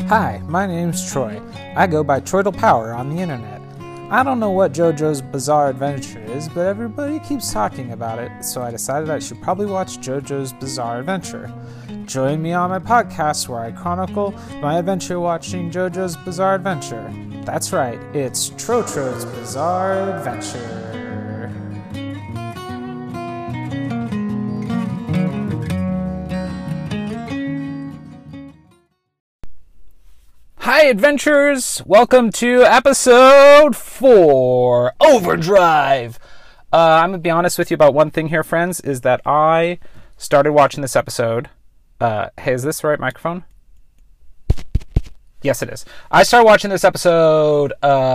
Hi, my name's Troy. I go by Troidal Power on the internet. I don't know what JoJo's Bizarre Adventure is, but everybody keeps talking about it, so I decided I should probably watch JoJo's Bizarre Adventure. Join me on my podcast where I chronicle my adventure watching JoJo's Bizarre Adventure. That's right, it's Trotro's Bizarre Adventure. Hi, adventurers! Welcome to episode 4, Overdrive! I'm going to be honest with you about one thing here, friends, is that I started watching this episode. Hey, is this the right microphone? Yes, it is. I started watching this episode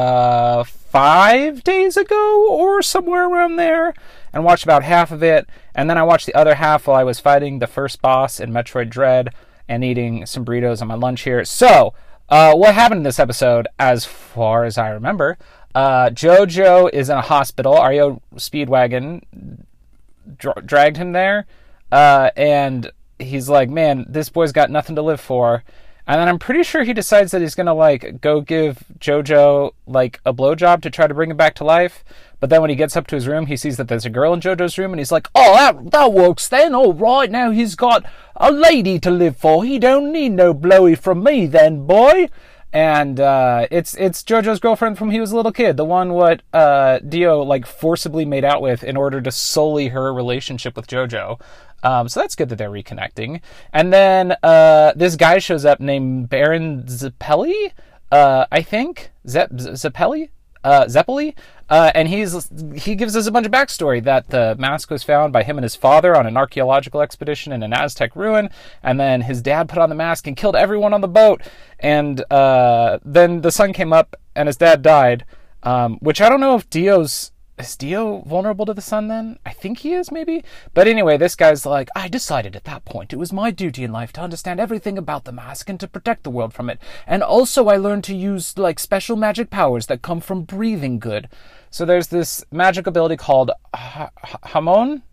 5 days ago, or somewhere around there, and watched about half of it, and then I watched the other half while I was fighting the first boss in Metroid Dread and eating some burritos on my lunch here. So, what happened in this episode, as far as I remember, JoJo is in a hospital. REO Speedwagon dragged him there, and he's like, man, this boy's got nothing to live for. And then I'm pretty sure he decides that he's gonna, go give JoJo, a blowjob to try to bring him back to life. But then when he gets up to his room, he sees that there's a girl in JoJo's room, and he's like, oh, that works then, all right, now he's got a lady to live for. He don't need no blowy from me then, boy. And it's JoJo's girlfriend from he was a little kid, the one what Dio, forcibly made out with in order to sully her relationship with JoJo. So that's good that they're reconnecting. And then this guy shows up named Baron Zeppeli, I think. Zeppeli? Zeppeli? And he gives us a bunch of backstory that the mask was found by him and his father on an archaeological expedition in an Aztec ruin, and then his dad put on the mask and killed everyone on the boat, and then the sun came up and his dad died, which I don't know if is Dio vulnerable to the sun then? I think he is, maybe? But anyway, this guy's like, I decided at that point it was my duty in life to understand everything about the mask and to protect the world from it. And also I learned to use, special magic powers that come from breathing good. So there's this magic ability called Ham.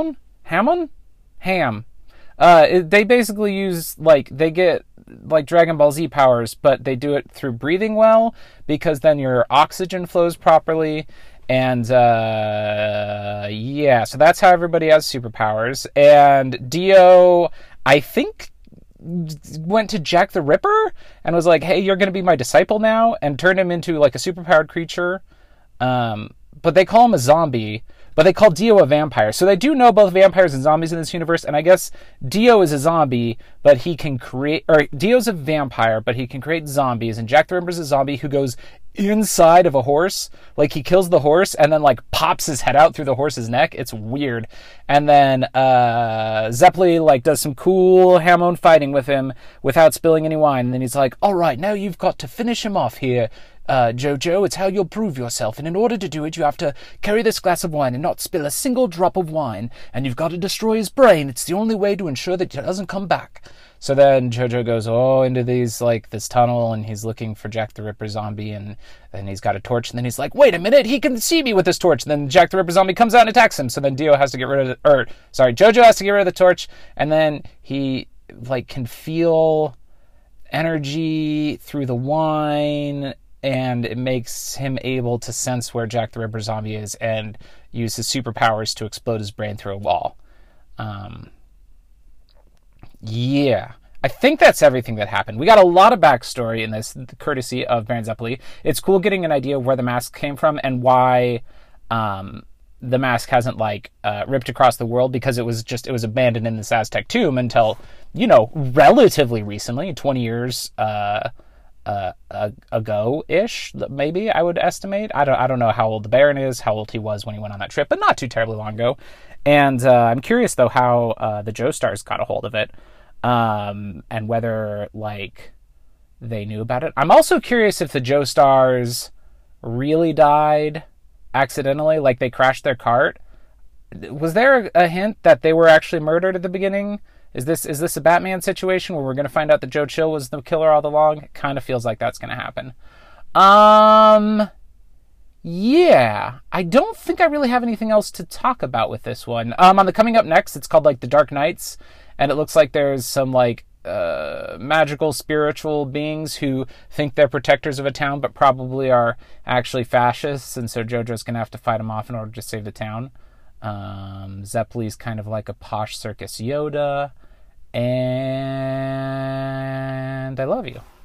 They basically use, they get, Dragon Ball Z powers, but they do it through breathing well, because then your oxygen flows properly. And, so that's how everybody has superpowers. And Dio, I think, went to Jack the Ripper and was like, hey, you're going to be my disciple now, and turned him into, a superpowered creature. But they call him a zombie, but they call Dio a vampire. So they do know both vampires and zombies in this universe, and I guess Dio is a zombie, but he can create, or Dio's a vampire, but he can create zombies, and Jack the Ripper's a zombie who goes inside of a horse. He kills the horse and then pops his head out through the horse's neck. It's weird. And then Zeppeli does some cool Hamon fighting with him without spilling any wine. And then he's like, all right, now you've got to finish him off here, JoJo. It's how you'll prove yourself, and in order to do it you have to carry this glass of wine and not spill a single drop of wine, and you've got to destroy his brain. It's the only way to ensure that he doesn't come back. So then JoJo goes into these this tunnel, and he's looking for Jack the Ripper zombie, and then he's got a torch, and then he's like, wait a minute, he can see me with this torch. And then Jack the Ripper zombie comes out and attacks him. So then JoJo has to get rid of the torch, and then he can feel energy through the wine, and it makes him able to sense where Jack the Ripper zombie is and use his superpowers to explode his brain through a wall. Yeah, I think that's everything that happened. We got a lot of backstory in this, courtesy of Baron Zeppeli. It's cool getting an idea of where the mask came from and why the mask hasn't ripped across the world, because it was abandoned in this Aztec tomb until, relatively recently, 20 years ago-ish, maybe, I would estimate. I don't know how old the Baron is, how old he was when he went on that trip, but not too terribly long ago. And I'm curious, though, how the Joestars got a hold of it, and whether, they knew about it. I'm also curious if the Joestars really died accidentally, they crashed their cart. Was there a hint that they were actually murdered at the beginning? Is this a Batman situation where we're going to find out that Joe Chill was the killer all along? It kind of feels like that's going to happen. Yeah, I don't think I really have anything else to talk about with this one. On the coming up next, it's called The Dark Knights, and it looks like there's some magical spiritual beings who think they're protectors of a town but probably are actually fascists, and so Jojo's gonna have to fight them off in order to save the town. Zeppelin's kind of like a posh circus Yoda, and I love you.